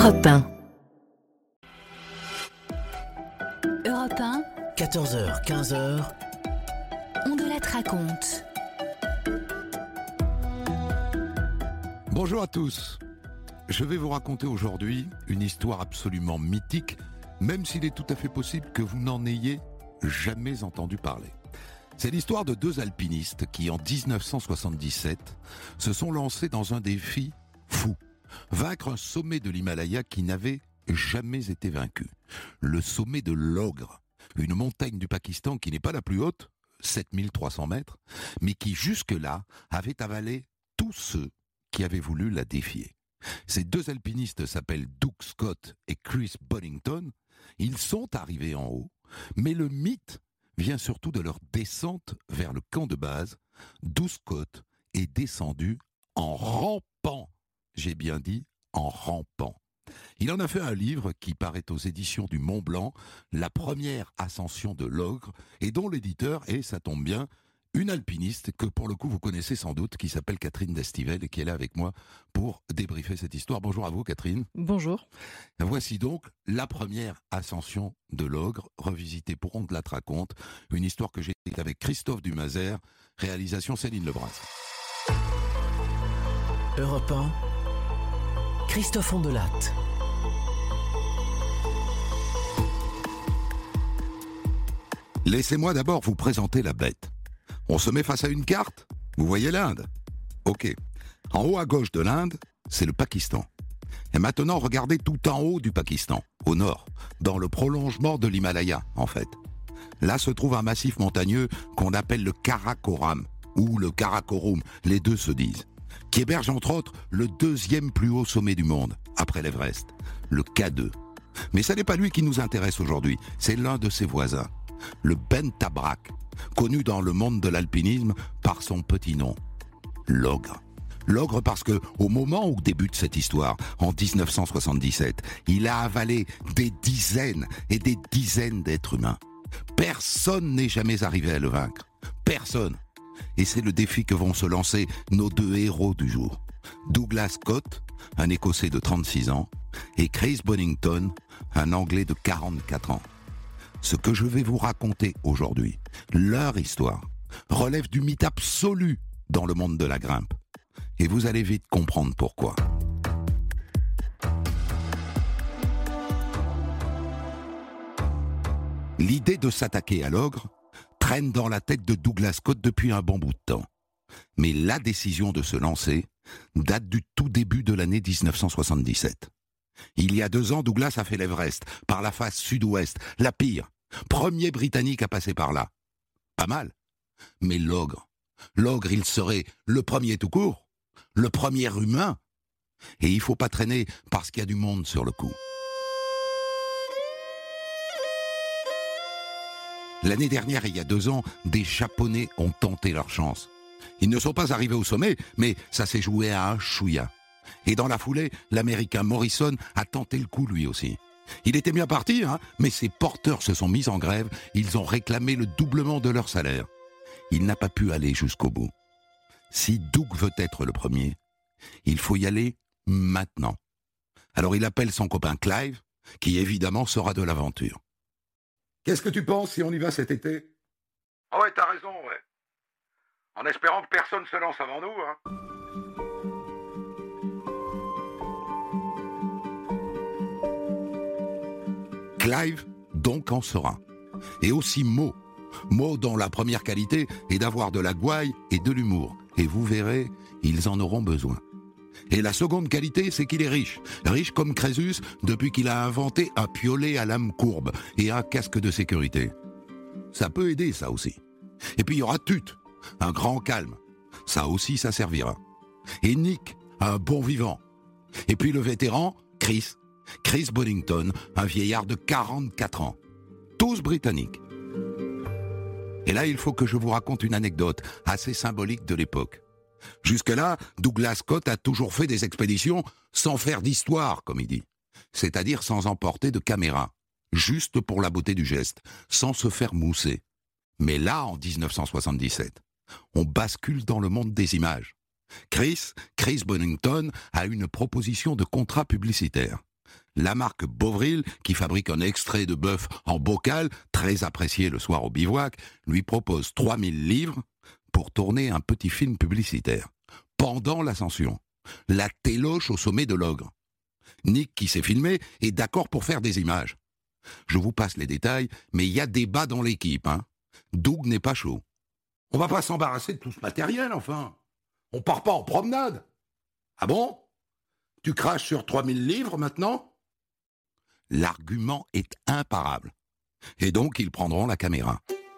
Europe 1. Europe 1, 14h, 15h. On de la raconte. Bonjour à tous. Je vais vous raconter aujourd'hui une histoire absolument mythique, même s'il est tout à fait possible que vous n'en ayez jamais entendu parler. C'est l'histoire de deux alpinistes qui, en 1977, se sont lancés dans un défi fou. Vaincre un sommet de l'Himalaya qui n'avait jamais été vaincu. Le sommet de l'Ogre, une montagne du Pakistan qui n'est pas la plus haute, 7300 mètres, mais qui jusque-là avait avalé tous ceux qui avaient voulu la défier. Ces deux alpinistes s'appellent Doug Scott et Chris Bonington. Ils sont arrivés en haut, mais le mythe vient surtout de leur descente vers le camp de base. Doug Scott est descendu en rampant. J'ai bien dit en rampant. Il en a fait un livre qui paraît aux éditions du Mont Blanc, La première ascension de l'Ogre, et dont l'éditeur est, ça tombe bien, une alpiniste que pour le coup vous connaissez sans doute, qui s'appelle Catherine Destivelle et qui est là avec moi pour débriefer cette histoire. Bonjour à vous Catherine. Bonjour. Voici donc la première ascension de l'Ogre, revisitée pour On te la raconte, une histoire que j'ai écrite avec Christophe Dumazer, réalisation Céline Lebras. Europe 1, Christophe Ondelat. Laissez-moi d'abord vous présenter la bête. On se met face à une carte. Vous voyez l'Inde ? Ok. En haut à gauche de l'Inde, c'est le Pakistan. Et maintenant, regardez tout en haut du Pakistan, au nord, dans le prolongement de l'Himalaya, en fait. Là se trouve un massif montagneux qu'on appelle le Karakoram, ou le Karakorum, les deux se disent, qui héberge entre autres le deuxième plus haut sommet du monde, après l'Everest, le K2. Mais ce n'est pas lui qui nous intéresse aujourd'hui, c'est l'un de ses voisins, le Bentabrak, connu dans le monde de l'alpinisme par son petit nom, l'Ogre. L'Ogre parce que, au moment où débute cette histoire, en 1977, il a avalé des dizaines et des dizaines d'êtres humains. Personne n'est jamais arrivé à le vaincre. Personne. Et c'est le défi que vont se lancer nos deux héros du jour. Douglas Scott, un Écossais de 36 ans, et Chris Bonington, un Anglais de 44 ans. Ce que je vais vous raconter aujourd'hui, leur histoire, relève du mythe absolu dans le monde de la grimpe. Et vous allez vite comprendre pourquoi. L'idée de s'attaquer à l'Ogre traîne dans la tête de Douglas Scott depuis un bon bout de temps. Mais la décision de se lancer date du tout début de l'année 1977. Il y a 2 ans, Douglas a fait l'Everest, par la face sud-ouest, la pire. Premier Britannique à passer par là. Pas mal. Mais l'Ogre, il serait le premier tout court, le premier humain. Et il ne faut pas traîner parce qu'il y a du monde sur le coup. L'année dernière, il y a 2 ans, des Japonais ont tenté leur chance. Ils ne sont pas arrivés au sommet, mais ça s'est joué à un chouïa. Et dans la foulée, l'Américain Morrison a tenté le coup lui aussi. Il était bien parti, mais ses porteurs se sont mis en grève, ils ont réclamé le doublement de leur salaire. Il n'a pas pu aller jusqu'au bout. Si Doug veut être le premier, il faut y aller maintenant. Alors il appelle son copain Clive, qui évidemment sera de l'aventure. Qu'est-ce que tu penses si on y va cet été ? Ah ouais, t'as raison, ouais. En espérant que personne se lance avant nous, Clive, donc, en sera. Et aussi Mo. Mo dont la première qualité est d'avoir de la gouaille et de l'humour. Et vous verrez, ils en auront besoin. Et la seconde qualité, c'est qu'il est riche. Riche comme Crésus depuis qu'il a inventé un piolet à lame courbe et un casque de sécurité. Ça peut aider, ça aussi. Et puis il y aura Tut, un grand calme. Ça aussi, ça servira. Et Nick, un bon vivant. Et puis le vétéran, Chris Bonington, un vieillard de 44 ans. Tous britanniques. Et là, il faut que je vous raconte une anecdote assez symbolique de l'époque. Jusque-là, Douglas Scott a toujours fait des expéditions sans faire d'histoire, comme il dit. C'est-à-dire sans emporter de caméra. Juste pour la beauté du geste, sans se faire mousser. Mais là, en 1977, on bascule dans le monde des images. Chris Bonington a une proposition de contrat publicitaire. La marque Bovril, qui fabrique un extrait de bœuf en bocal, très apprécié le soir au bivouac, lui propose 3000 livres pour tourner un petit film publicitaire. Pendant l'ascension, la téloche au sommet de l'Ogre. Nick, qui s'est filmé, est d'accord pour faire des images. Je vous passe les détails, mais il y a débat dans l'équipe. Doug n'est pas chaud. On va pas s'embarrasser de tout ce matériel, enfin. On part pas en promenade. Ah bon? Tu craches sur 3000 livres maintenant? L'argument est imparable. Et donc, ils prendront la caméra.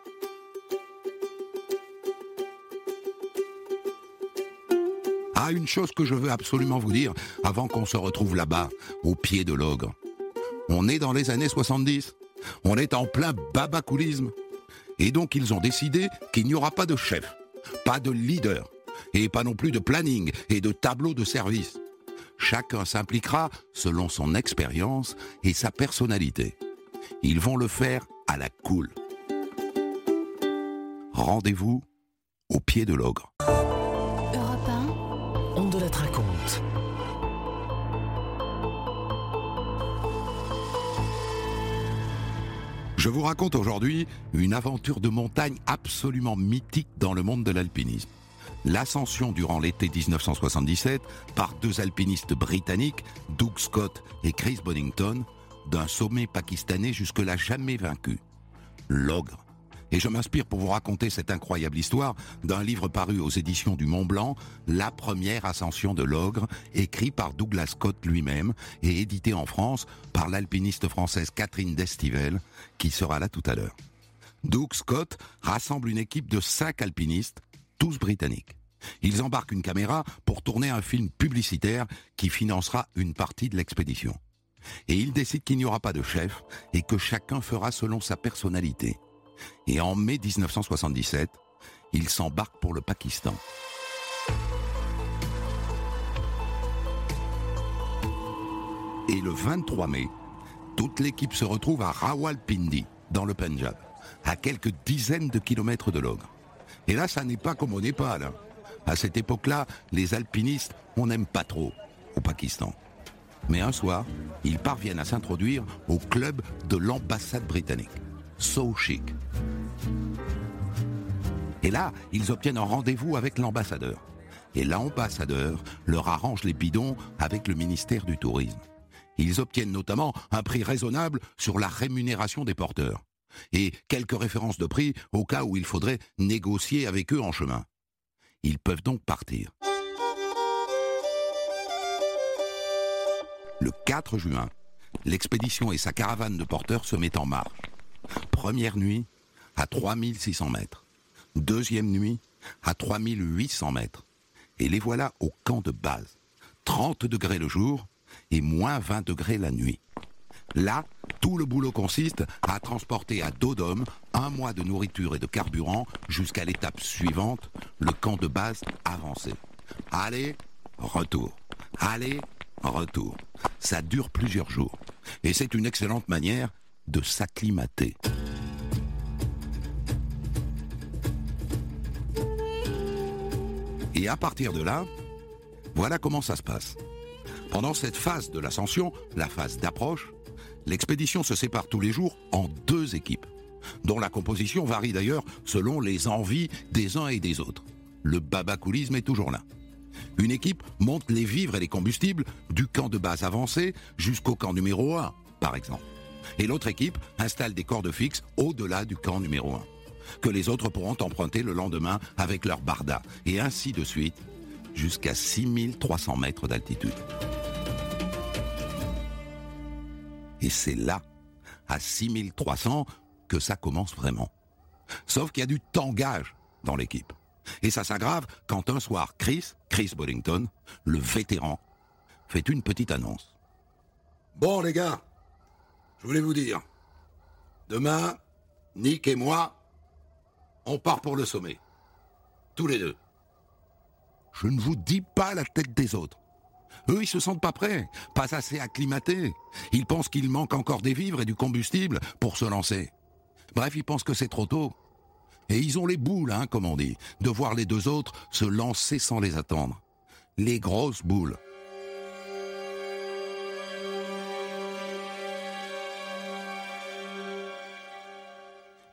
Ah, une chose que je veux absolument vous dire avant qu'on se retrouve là-bas, au pied de l'Ogre. On est dans les années 70. On est en plein babacoulisme. Et donc, ils ont décidé qu'il n'y aura pas de chef, pas de leader, et pas non plus de planning et de tableau de service. Chacun s'impliquera selon son expérience et sa personnalité. Ils vont le faire à la cool. Rendez-vous au pied de l'Ogre. Europe 1, On de la raconte. Je vous raconte aujourd'hui une aventure de montagne absolument mythique dans le monde de l'alpinisme. L'ascension durant l'été 1977 par deux alpinistes britanniques, Doug Scott et Chris Bonington, d'un sommet pakistanais jusque-là jamais vaincu, l'Ogre. Et je m'inspire pour vous raconter cette incroyable histoire d'un livre paru aux éditions du Mont Blanc, La première ascension de l'Ogre, écrit par Douglas Scott lui-même et édité en France par l'alpiniste française Catherine Destivelle, qui sera là tout à l'heure. Doug Scott rassemble une équipe de 5 alpinistes, tous britanniques. Ils embarquent une caméra pour tourner un film publicitaire qui financera une partie de l'expédition. Et ils décident qu'il n'y aura pas de chef et que chacun fera selon sa personnalité. Et en mai 1977, ils s'embarquent pour le Pakistan. Et le 23 mai, toute l'équipe se retrouve à Rawalpindi, dans le Pendjab, à quelques dizaines de kilomètres de l'Ogre. Et là, ça n'est pas comme au Népal. À cette époque-là, les alpinistes, on n'aime pas trop au Pakistan. Mais un soir, ils parviennent à s'introduire au club de l'ambassade britannique, So Chic. Et là, ils obtiennent un rendez-vous avec l'ambassadeur. Et l'ambassadeur leur arrange les bidons avec le ministère du Tourisme. Ils obtiennent notamment un prix raisonnable sur la rémunération des porteurs. Et quelques références de prix au cas où il faudrait négocier avec eux en chemin. Ils peuvent donc partir. Le 4 juin, l'expédition et sa caravane de porteurs se mettent en marche. Première nuit, à 3600 mètres. Deuxième nuit, à 3800 mètres. Et les voilà au camp de base. 30 degrés le jour et moins 20 degrés la nuit. Là, tout le boulot consiste à transporter à dos d'homme 1 mois de nourriture et de carburant jusqu'à l'étape suivante, le camp de base avancé. Allez, retour. Allez, retour. Ça dure plusieurs jours. Et c'est une excellente manière de s'acclimater. Et à partir de là, voilà comment ça se passe. Pendant cette phase de l'ascension, la phase d'approche, l'expédition se sépare tous les jours en 2 équipes, dont la composition varie d'ailleurs selon les envies des uns et des autres. Le babacoulisme est toujours là. Une équipe monte les vivres et les combustibles du camp de base avancé jusqu'au camp numéro 1, par exemple. Et l'autre équipe installe des cordes fixes au-delà du camp numéro 1, que les autres pourront emprunter le lendemain avec leur barda, et ainsi de suite, jusqu'à 6300 mètres d'altitude. Et c'est là, à 6300, que ça commence vraiment. Sauf qu'il y a du tangage dans l'équipe. Et ça s'aggrave quand un soir, Chris Bonington, le vétéran, fait une petite annonce. Bon, les gars, je voulais vous dire, demain, Nick et moi, on part pour le sommet. Tous les 2. Je ne vous dis pas la tête des autres. Eux, ils se sentent pas prêts, pas assez acclimatés. Ils pensent qu'il manque encore des vivres et du combustible pour se lancer. Bref, ils pensent que c'est trop tôt. Et ils ont les boules, comme on dit, de voir les 2 autres se lancer sans les attendre. Les grosses boules.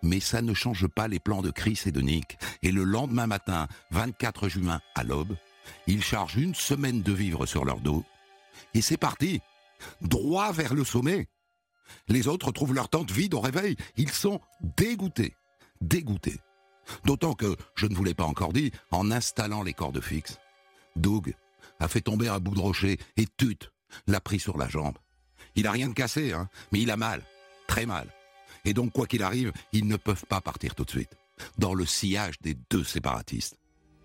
Mais ça ne change pas les plans de Chris et de Nick. Et le lendemain matin, 24 juin à l'aube, ils chargent une semaine de vivres sur leur dos. Et c'est parti, droit vers le sommet. Les autres trouvent leur tente vide au réveil. Ils sont dégoûtés. D'autant que, je ne vous l'ai pas encore dit, en installant les cordes fixes, Doug a fait tomber un bout de rocher et Tut l'a pris sur la jambe. Il n'a rien de cassé, mais il a mal, très mal. Et donc, quoi qu'il arrive, ils ne peuvent pas partir tout de suite, dans le sillage des deux séparatistes.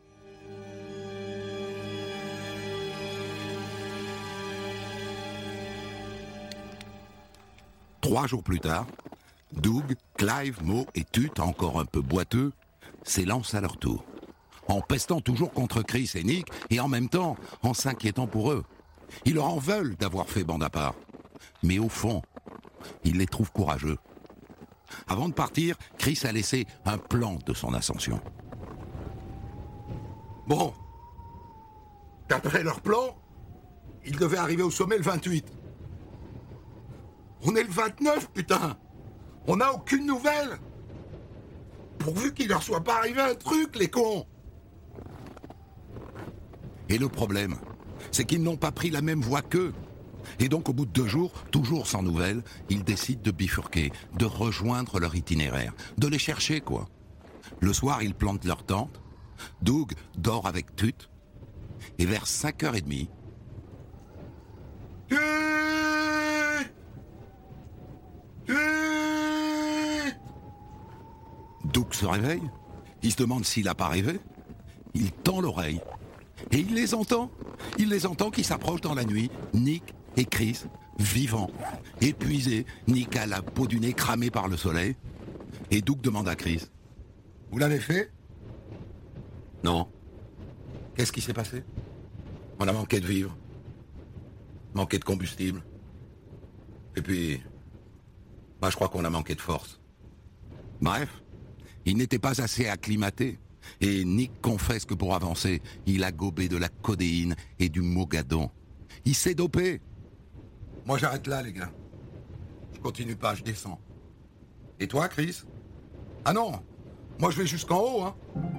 Trois jours plus tard, Doug, Clive, Mo et Tut, encore un peu boiteux, s'élancent à leur tour, en pestant toujours contre Chris et Nick et en même temps en s'inquiétant pour eux. Ils leur en veulent d'avoir fait bande à part. Mais au fond, ils les trouvent courageux. Avant de partir, Chris a laissé un plan de son ascension. Bon, d'après leur plan, ils devaient arriver au sommet le 28. On est le 29, putain! On n'a aucune nouvelle! Pourvu qu'il leur soit pas arrivé un truc, les cons! Et le problème, c'est qu'ils n'ont pas pris la même voie qu'eux. Et donc, au bout de 2 jours, toujours sans nouvelles, ils décident de bifurquer, de rejoindre leur itinéraire, de les chercher, quoi. Le soir, ils plantent leur tente. Doug dort avec Tut. Et vers 5h30... Doug se réveille. Il se demande s'il n'a pas rêvé. Il tend l'oreille. Et il les entend. Il les entend qui s'approchent dans la nuit. Nick et Chris, vivants, épuisés. Nick a la peau du nez cramée par le soleil. Et Doug demande à Chris: Vous l'avez fait? Non. Qu'est-ce qui s'est passé? On a manqué de vivre. Manqué de combustible. Et puis... je crois qu'on a manqué de force. Bref, il n'était pas assez acclimaté. Et Nick confesse que pour avancer, il a gobé de la codéine et du mogadon. Il s'est dopé. Moi, j'arrête là, les gars. Je continue pas, je descends. Et toi, Chris? Ah non, moi je vais jusqu'en haut,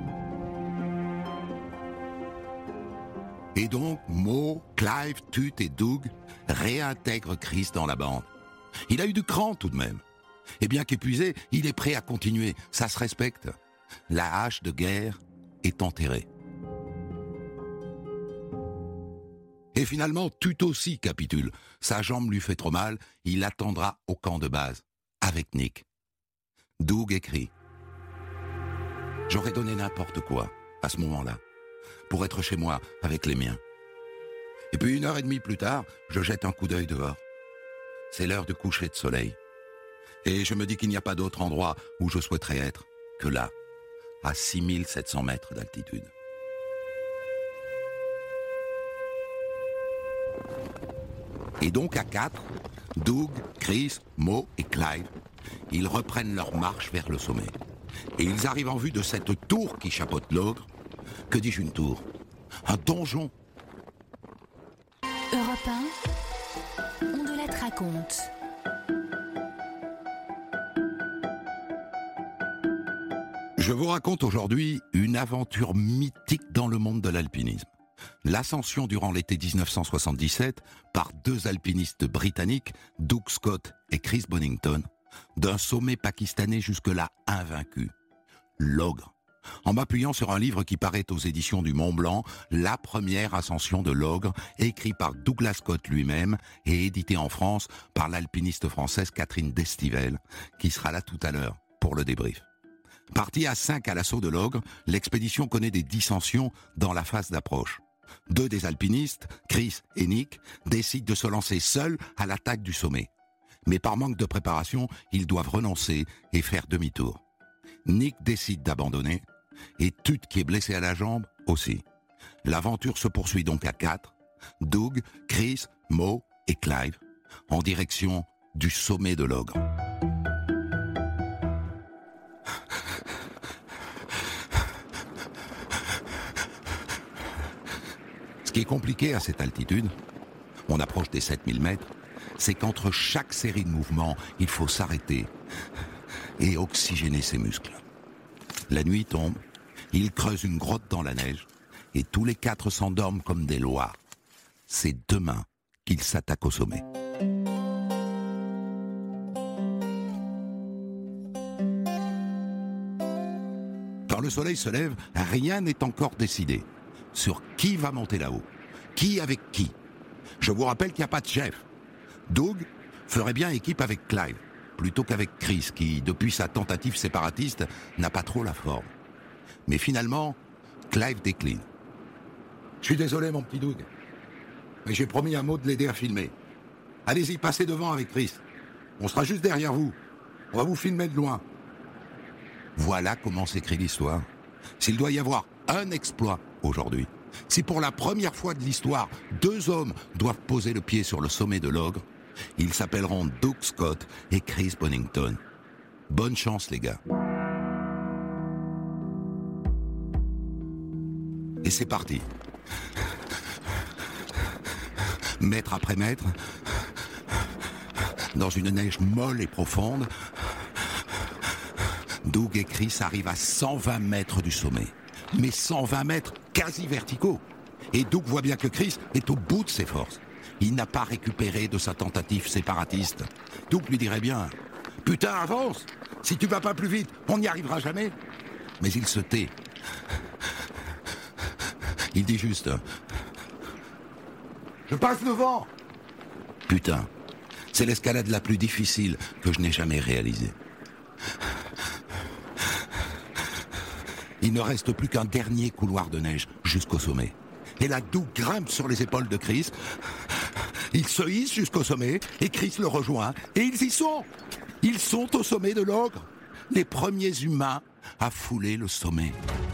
Et donc, Mo, Clive, Tut et Doug réintègrent Chris dans la bande. Il a eu du cran tout de même. Et bien qu'épuisé, il est prêt à continuer. Ça se respecte. La hache de guerre est enterrée. Et finalement, Tut aussi capitule. Sa jambe lui fait trop mal. Il attendra au camp de base, avec Nick. Doug écrit: J'aurais donné n'importe quoi, à ce moment-là, pour être chez moi avec les miens. Et puis 1h30 plus tard, je jette un coup d'œil dehors. C'est l'heure de coucher de soleil. Et je me dis qu'il n'y a pas d'autre endroit où je souhaiterais être que là, à 6700 mètres d'altitude. Et donc à 4, Doug, Chris, Mo et Clive, ils reprennent leur marche vers le sommet. Et ils arrivent en vue de cette tour qui chapeaute l'ogre. Que dis-je, une tour? Un donjon. Europe 1, on de la raconte. Je vous raconte aujourd'hui une aventure mythique dans le monde de l'alpinisme. L'ascension durant l'été 1977 par 2 alpinistes britanniques, Doug Scott et Chris Bonington, d'un sommet pakistanais jusque-là invaincu, l'ogre. En m'appuyant sur un livre qui paraît aux éditions du Mont Blanc, La première ascension de l'ogre, écrit par Douglas Scott lui-même et édité en France par l'alpiniste française Catherine Destivelle, qui sera là tout à l'heure pour le débrief. Parti à 5 à l'assaut de l'ogre, l'expédition connaît des dissensions dans la phase d'approche. 2 des alpinistes, Chris et Nick, décident de se lancer seuls à l'attaque du sommet. Mais par manque de préparation, ils doivent renoncer et faire demi-tour. Nick décide d'abandonner, et Tut, qui est blessé à la jambe, aussi. L'aventure se poursuit donc à 4, Doug, Chris, Mo et Clive, en direction du sommet de l'ogre. Ce qui est compliqué à cette altitude, on approche des 7000 mètres, c'est qu'entre chaque série de mouvements, il faut s'arrêter et oxygéner ses muscles. La nuit tombe, ils creusent une grotte dans la neige et tous les 4 s'endorment comme des loirs. C'est demain qu'ils s'attaquent au sommet. Quand le soleil se lève, rien n'est encore décidé. Sur qui va monter là-haut? Qui avec qui? Je vous rappelle qu'il n'y a pas de chef. Doug ferait bien équipe avec Clive, plutôt qu'avec Chris, qui, depuis sa tentative séparatiste, n'a pas trop la forme. Mais finalement, Clive décline. Je suis désolé, mon petit Doug. Mais j'ai promis à Maud de l'aider à filmer. Allez-y, passez devant avec Chris. On sera juste derrière vous. On va vous filmer de loin. Voilà comment s'écrit l'histoire. S'il doit y avoir un exploit aujourd'hui, si pour la première fois de l'histoire, 2 hommes doivent poser le pied sur le sommet de l'ogre, ils s'appelleront Doug Scott et Chris Bonington. Bonne chance, les gars. Et c'est parti. Mètre après mètre, dans une neige molle et profonde, Doug et Chris arrivent à 120 mètres du sommet. Mais 120 mètres quasi verticaux. Et Doug voit bien que Chris est au bout de ses forces. Il n'a pas récupéré de sa tentative séparatiste. Doug lui dirait bien « Putain, avance! Si tu vas pas plus vite, on n'y arrivera jamais !» Mais il se tait. Il dit juste « Je passe devant !» Putain, c'est l'escalade la plus difficile que je n'ai jamais réalisée. Il ne reste plus qu'un dernier couloir de neige jusqu'au sommet. Et là, Doug grimpe sur les épaules de Chris. Il se hisse jusqu'au sommet et Chris le rejoint. Et ils y sont. Ils sont au sommet de l'ogre. Les premiers humains à fouler le sommet.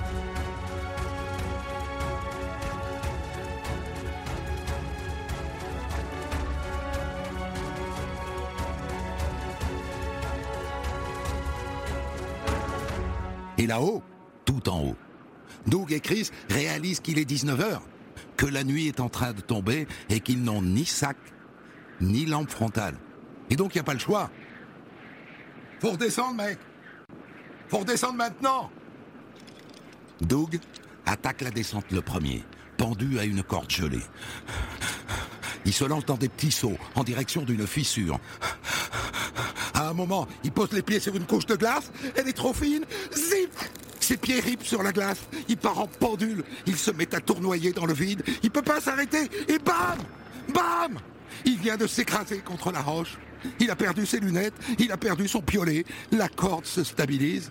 Et là-haut, tout en haut, Doug et Chris réalisent qu'il est 19h, que la nuit est en train de tomber et qu'ils n'ont ni sac, ni lampe frontale. Et donc il n'y a pas le choix. Faut redescendre, mec. Faut redescendre maintenant. Doug attaque la descente le premier, pendu à une corde gelée. Il se lance dans des petits sauts en direction d'une fissure. À un moment, il pose les pieds sur une couche de glace, elle est trop fine, zip! Ses pieds ripent sur la glace, il part en pendule, il se met à tournoyer dans le vide, il peut pas s'arrêter, et bam! Bam! Il vient de s'écraser contre la roche, il a perdu ses lunettes, il a perdu son piolet, la corde se stabilise.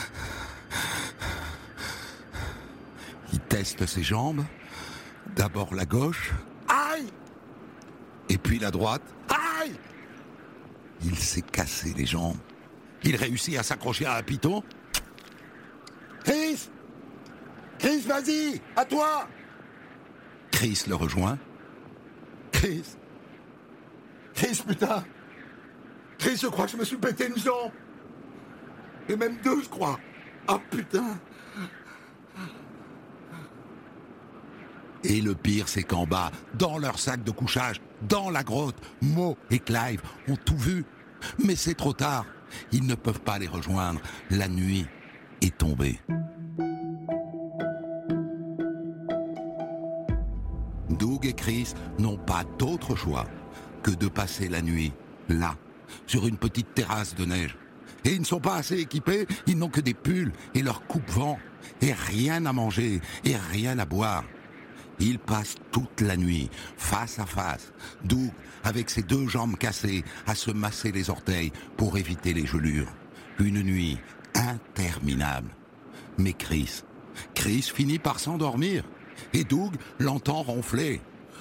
Il teste ses jambes, d'abord la gauche, aïe! Et puis la droite, aïe! Il s'est cassé les jambes. Il réussit à s'accrocher à un piton. Chris! Chris, vas-y! À toi! Chris le rejoint. Chris! Chris, putain! Chris, je crois que je me suis pété une jambe! Et même 2, je crois! Ah, putain! Et le pire, c'est qu'en bas, dans leur sac de couchage, dans la grotte, Mo et Clive ont tout vu. Mais c'est trop tard. Ils ne peuvent pas les rejoindre. La nuit est tombée. Doug et Chris n'ont pas d'autre choix que de passer la nuit là, sur une petite terrasse de neige. Et ils ne sont pas assez équipés, ils n'ont que des pulls et leur coupe-vent, et rien à manger, et rien à boire. Ils passent toute la nuit, face à face, Doug avec ses 2 jambes cassées, à se masser les orteils pour éviter les gelures. Une nuit interminable. Mais Chris finit par s'endormir, et Doug l'entend ronfler.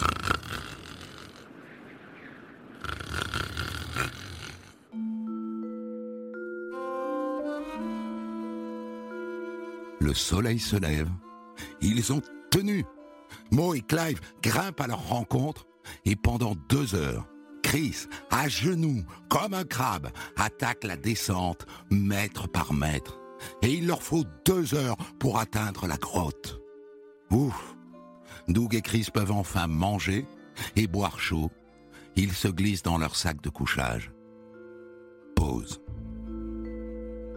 Le soleil se lève, ils ont tenu. Mo et Clive grimpent à leur rencontre et pendant 2 heures, Chris, à genoux, comme un crabe, attaque la descente mètre par mètre. Et il leur faut 2 heures pour atteindre la grotte. Ouf! Doug et Chris peuvent enfin manger et boire chaud. Ils se glissent dans leur sac de couchage. Pause.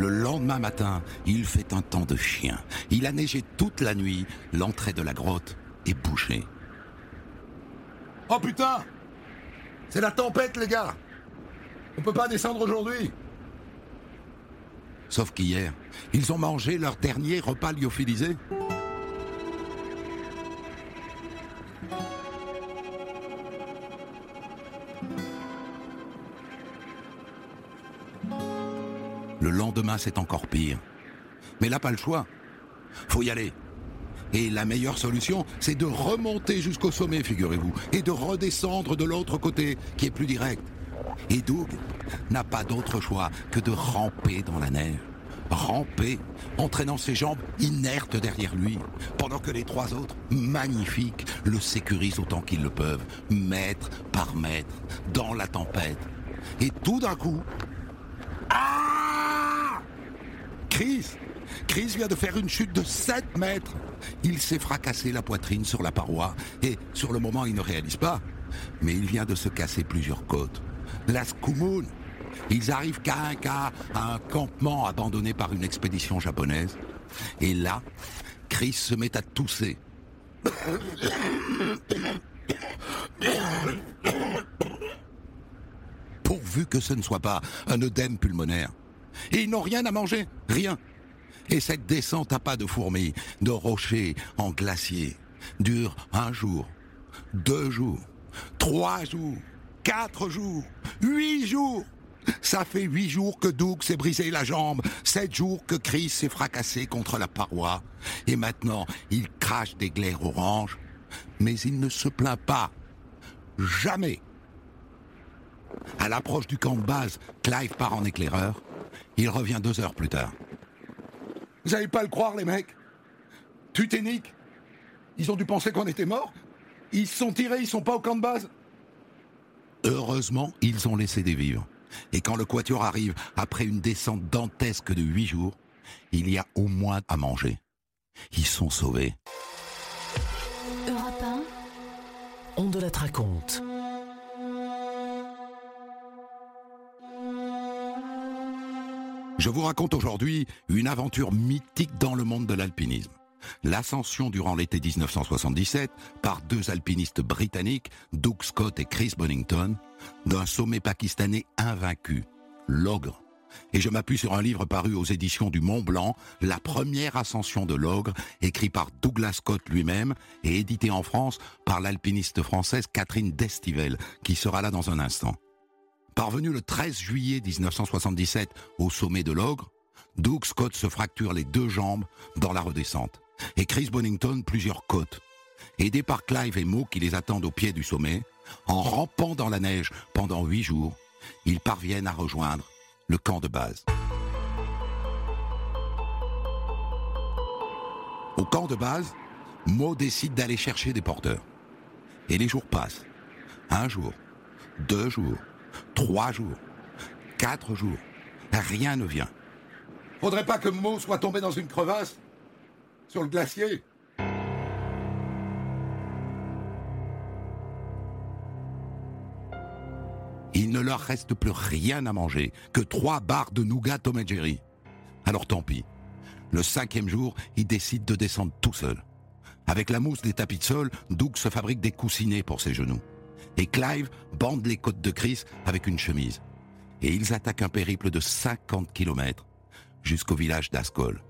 Le lendemain matin, il fait un temps de chien. Il a neigé toute la nuit, l'entrée de la grotte est bouchée. Oh putain! C'est la tempête, les gars! On peut pas descendre aujourd'hui! Sauf qu'hier, ils ont mangé leur dernier repas lyophilisé. Le lendemain, c'est encore pire. Mais là, pas le choix. Faut y aller. Et la meilleure solution, c'est de remonter jusqu'au sommet, figurez-vous, et de redescendre de l'autre côté, qui est plus direct. Et Doug n'a pas d'autre choix que de ramper dans la neige. Ramper, entraînant ses jambes inertes derrière lui, pendant que les trois autres, magnifiques, le sécurisent autant qu'ils le peuvent, mètre par mètre, dans la tempête. Et tout d'un coup... Ah! Chris vient de faire une chute de 7 mètres. Il s'est fracassé la poitrine sur la paroi et, sur le moment, il ne réalise pas. Mais il vient de se casser plusieurs côtes. La Skumun. Ils arrivent qu'à un campement abandonné par une expédition japonaise. Et là, Chris se met à tousser. Pourvu que ce ne soit pas un œdème pulmonaire. Et ils n'ont rien à manger, rien. Et cette descente à pas de fourmis, de rochers en glacier, dure 1 jour, 2 jours, 3 jours, 4 jours, 8 jours. Ça fait 8 jours que Doug s'est brisé la jambe, 7 jours que Chris s'est fracassé contre la paroi. Et maintenant, il crache des glaires oranges. Mais il ne se plaint pas. Jamais. À l'approche du camp de base, Clive part en éclaireur. Il revient 2 heures plus tard. Vous allez pas le croire, les mecs. Tuténique. Ils ont dû penser qu'on était morts. Ils se sont tirés, ils sont pas au camp de base. Heureusement, ils ont laissé des vivres. Et quand le quatuor arrive, après une descente dantesque de 8 jours, il y a au moins à manger. Ils sont sauvés. Europe 1, On de la raconte. Je vous raconte aujourd'hui une aventure mythique dans le monde de l'alpinisme. L'ascension durant l'été 1977 par 2 alpinistes britanniques, Doug Scott et Chris Bonington, d'un sommet pakistanais invaincu, l'Ogre. Et je m'appuie sur un livre paru aux éditions du Mont Blanc, La première ascension de l'Ogre, écrit par Douglas Scott lui-même et édité en France par l'alpiniste française Catherine Destivelle, qui sera là dans un instant. Parvenu le 13 juillet 1977 au sommet de l'Ogre, Doug Scott se fracture les 2 jambes dans la redescente et Chris Bonington plusieurs côtes. Aidés par Clive et Mo qui les attendent au pied du sommet, en rampant dans la neige pendant 8 jours, ils parviennent à rejoindre le camp de base. Au camp de base, Mo décide d'aller chercher des porteurs. Et les jours passent. 1 jour, 2 jours, 3 jours, 4 jours. Rien ne vient. Faudrait pas que Mo soit tombé dans une crevasse sur le glacier. Il ne leur reste plus rien à manger que 3 barres de nougat Tom et Jerry. Alors tant pis. Le 5e jour, ils décident de descendre tout seuls. Avec la mousse des tapis de sol, Doug se fabrique des coussinets pour ses genoux. Et Clive bande les côtes de Chris avec une chemise. Et ils attaquent un périple de 50 km jusqu'au village d'Ascol.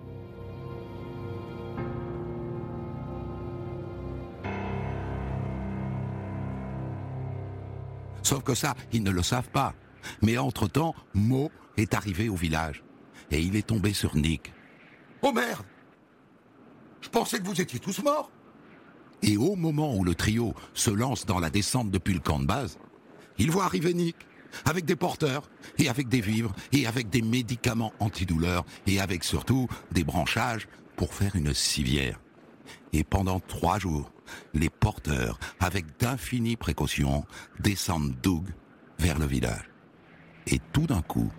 Sauf que ça, ils ne le savent pas. Mais entre-temps, Mo est arrivé au village. Et il est tombé sur Nick. Oh merde! Je pensais que vous étiez tous morts. Et au moment où le trio se lance dans la descente depuis le camp de base, il voit arriver Nick, avec des porteurs, et avec des vivres, et avec des médicaments antidouleurs, et avec surtout des branchages pour faire une civière. Et pendant 3 jours, les porteurs, avec d'infinies précautions, descendent Doug vers le village. Et tout d'un coup,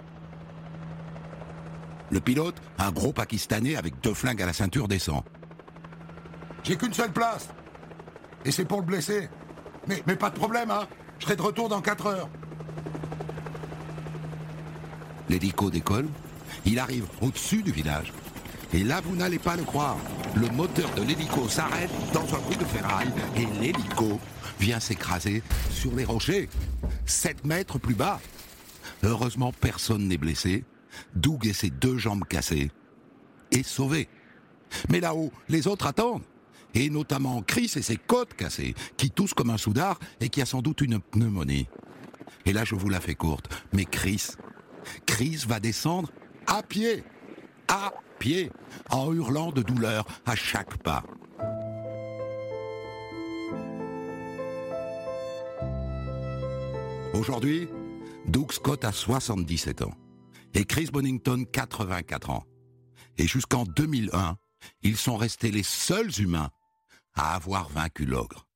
le pilote, un gros Pakistanais avec 2 flingues à la ceinture, descend. J'ai qu'une seule place. Et c'est pour le blessé. Mais pas de problème, hein. Je serai de retour dans 4 heures. L'hélico décolle, Il arrive au-dessus du village. Et là, vous n'allez pas le croire. Le moteur de l'hélico s'arrête dans un coup de ferraille et l'hélico vient s'écraser sur les rochers, 7 mètres plus bas. Heureusement, personne n'est blessé. Doug et ses 2 jambes cassées est sauvé. Mais là-haut, les autres attendent. Et notamment Chris et ses côtes cassées, qui toussent comme un soudard et qui a sans doute une pneumonie. Et là, je vous la fais courte. Mais Chris va descendre à pied, en hurlant de douleur à chaque pas. Aujourd'hui, Doug Scott a 77 ans et Chris Bonington 84 ans. Et jusqu'en 2001, ils sont restés les seuls humains à avoir vaincu l'ogre.